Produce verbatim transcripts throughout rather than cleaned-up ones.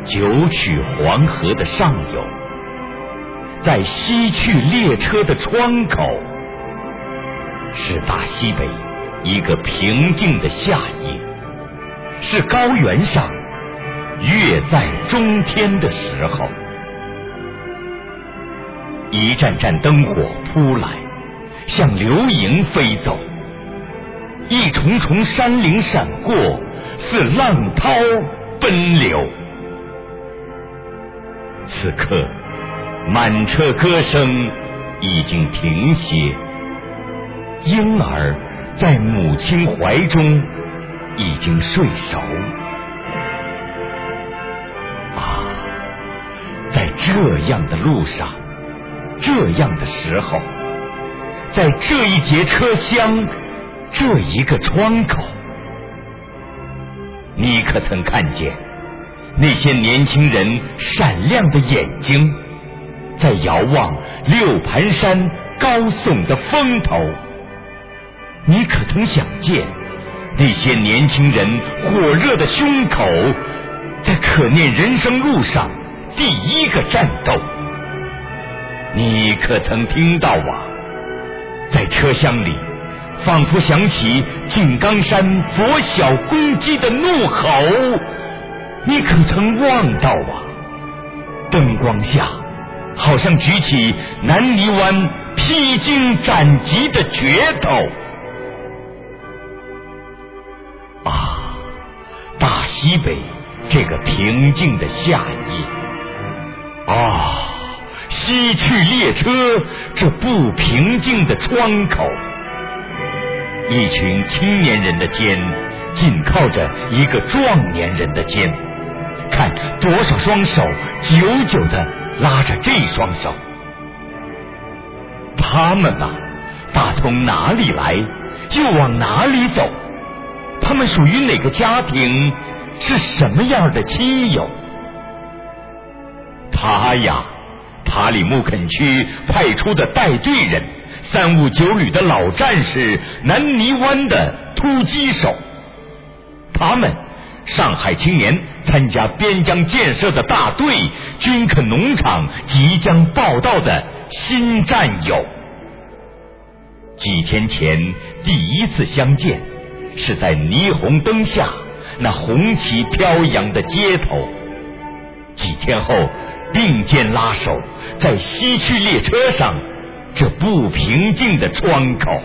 九曲黄河的上游，在西去列车的窗口，是大西北一个平静的夏夜，是高原上月在中天的时候。一盏盏灯火扑来，像流萤飞走，一重重山岭闪过，似浪涛奔流。此刻满车歌声已经停歇，婴儿在母亲怀中已经睡熟。啊，在这样的路上，这样的时候，在这一节车厢，这一个窗口，你可曾看见那些年轻人闪亮的眼睛，在遥望六盘山高耸的峰头？你可曾想见那些年轻人火热的胸口，在可念人生路上第一个战斗？你可曾听到啊，在车厢里仿佛响起井冈山拂晓公鸡的怒吼？你可曾望到啊，灯光下好像举起南泥湾披荆斩棘的镢头？啊，大西北这个平静的夏夜，啊，西去列车这不平静的窗口，一群青年人的肩紧靠着一个壮年人的肩，看多少双手久久地拉着这双手。他们啊，打从哪里来，又往哪里走？他们属于哪个家庭？是什么样的亲友？他呀，塔里木垦区派出的带队人，三五九旅的老战士，南泥湾的突击手。他们，上海青年参加边疆建设的大队，军垦农场即将报道的新战友。几天前第一次相见，是在霓虹灯下那红旗飘扬的街头。几天后并肩拉手，在西去列车上这不平静的窗口。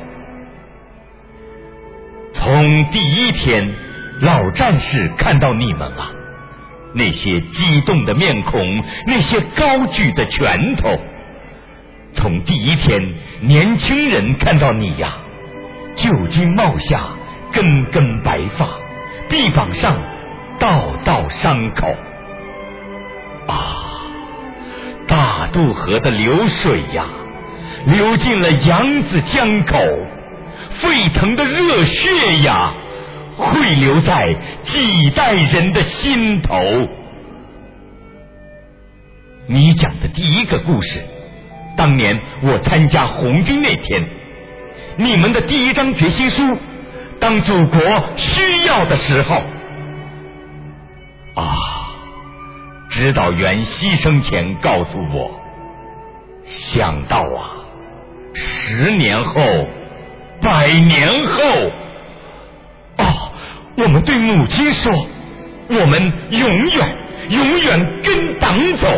从第一天老战士看到你们啊，那些激动的面孔，那些高举的拳头。从第一天年轻人看到你呀，旧巾帽下根根白发，臂膀上道道伤口。啊，大渡河的流水呀，流进了扬子江口，沸腾的热血呀，会流在几代人的心头。你讲的第一个故事，当年我参加红军那天，你们的第一张决心书，当祖国需要的时候。啊，指导员牺牲前告诉我，想到啊，十年后，百年后，哦，我们对母亲说，我们永远永远跟党走。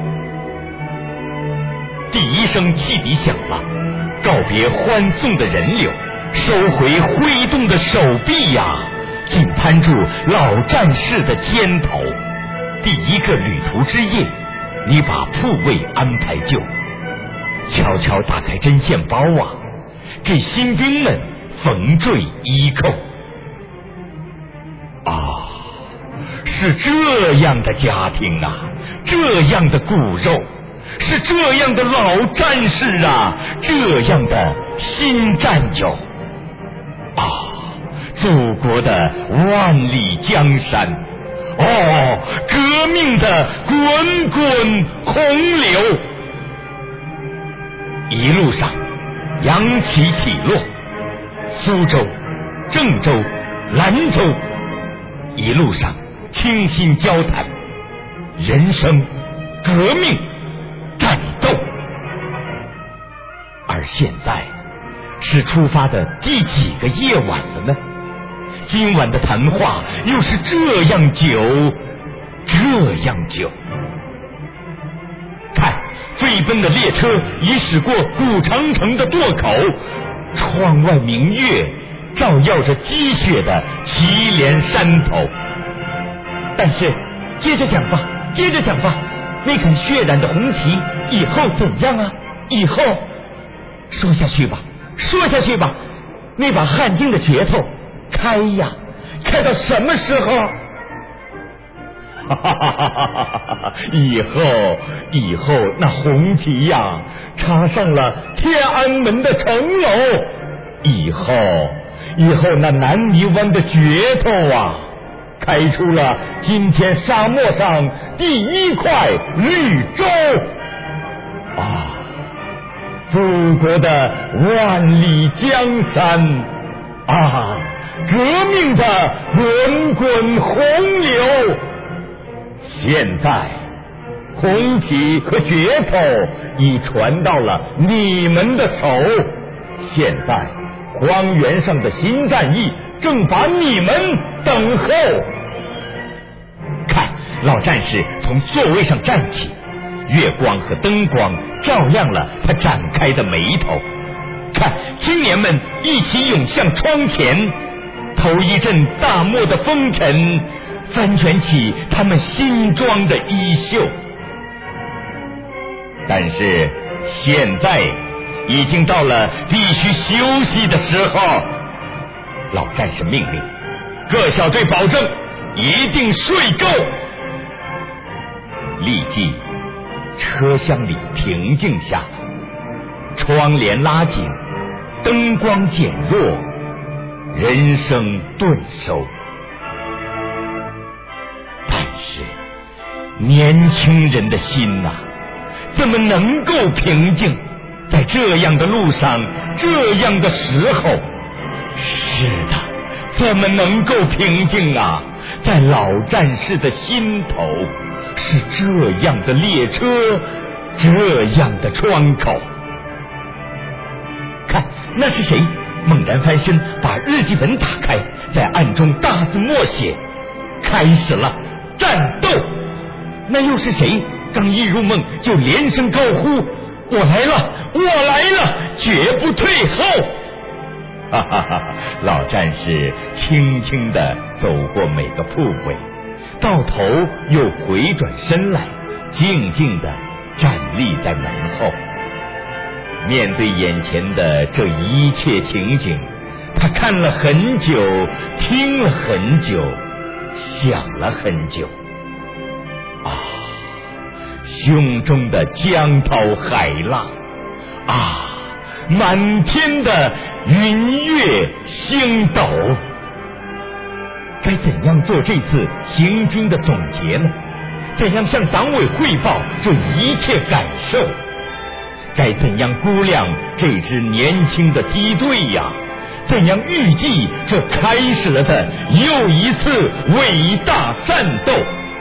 第一声汽笛响了，告别欢送的人流，收回挥动的手臂呀，紧攀住老战士的肩头。第一个旅途之夜，你把铺位安排就，悄悄打开针线包啊，给新兵们缝缀衣扣。啊，是这样的家庭啊，这样的骨肉，是这样的老战士啊，这样的新战友。啊，祖国的万里江山，哦，革命的滚滚洪流。一路上扬起起落，苏州、郑州、兰州，一路上倾心交谈， 人生、革命、战斗。而现在是出发的第几个夜晚了呢？今晚的谈话又是这样久，这样久。看，飞奔的列车已驶过古长城的垛口，窗外明月照耀着积雪的祁连山头。但是接着讲吧，接着讲吧，那杆血染的红旗以后怎样啊？以后说下去吧，说下去吧，那把汉津的镢头开呀，开到什么时候？哈哈哈哈哈！以后，以后那红旗呀，插上了天安门的城楼。以后，以后那南泥湾的镢头啊，开出了今天沙漠上第一块绿洲啊！祖国的万里江山啊，革命的滚滚洪流。现在红旗和镢头已传到了你们的手，现在荒原上的新战役正把你们等候。看，老战士从座位上站起，月光和灯光照亮了他展开的眉头。看，青年们一起涌向窗前，头一阵大漠的风尘翻卷起他们新装的衣袖。但是现在已经到了必须休息的时候，老战士命令各小队保证一定睡够。立即车厢里平静下来，窗帘拉紧，灯光减弱，人声顿收。但是年轻人的心啊，怎么能够平静？在这样的路上，这样的时候，是的，怎么能够平静啊？在老战士的心头，是这样的列车，这样的窗口。看，那是谁？猛然翻身，把日记本打开，在暗中大字默写：开始了战斗。那又是谁？刚一入梦就连声高呼：我来了，我来了，绝不退后！哈哈哈！老战士轻轻地走过每个铺位，到头又回转身来，静静地站立在门后。面对眼前的这一切情景，他看了很久，听了很久，想了很久。啊，胸中的江涛海浪啊，满天的云月星斗。该怎样做这次行军的总结呢？怎样向党委汇报这一切感受？该怎样估量这支年轻的梯队呀？怎样预计这开始了的又一次伟大战斗？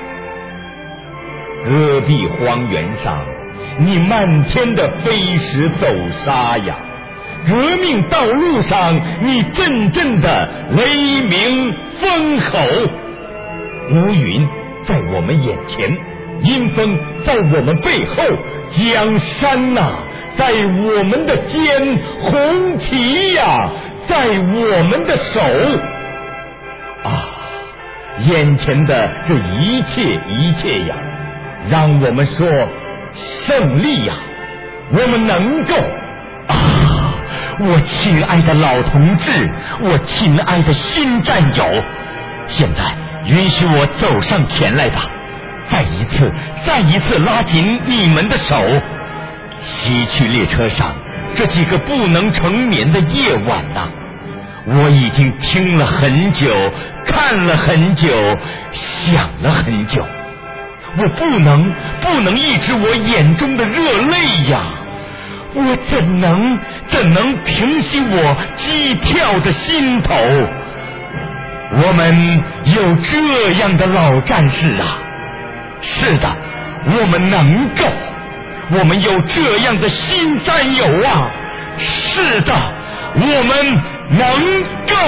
戈壁荒原上，你漫天的飞石走沙呀；革命道路上，你阵阵的雷鸣风吼。乌云在我们眼前，阴风在我们背后，江山呐、啊，在我们的肩，红旗呀，在我们的手。啊，眼前的这一切一切呀，让我们说胜利呀，我们能够啊！我亲爱的老同志，我亲爱的新战友，现在允许我走上前来吧，再一次再一次拉紧你们的手。西去列车上这几个不能成眠的夜晚呐、啊，我已经听了很久，看了很久，想了很久，我不能不能抑制我眼中的热泪呀！我怎能怎能平息我激跳的心头？我们有这样的老战士啊， 是的，我们能够，我们有这样的新战友啊！是的，我们能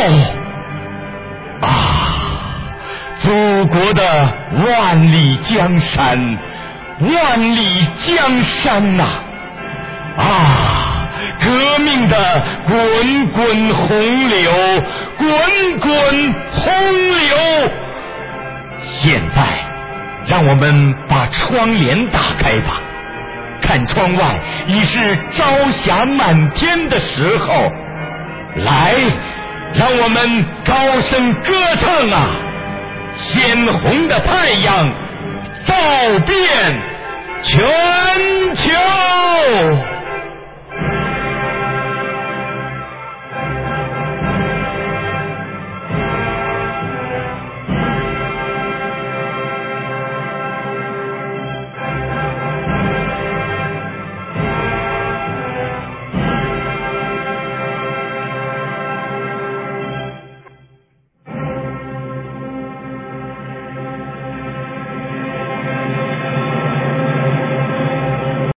够啊！祖国的万里江山，万里江山呐！啊！革命的滚滚洪流，滚滚洪流！现在，让我们把窗帘打开吧，看窗外已是朝霞满天的时候。来，让我们高声歌唱啊！鲜红的太阳照遍全球。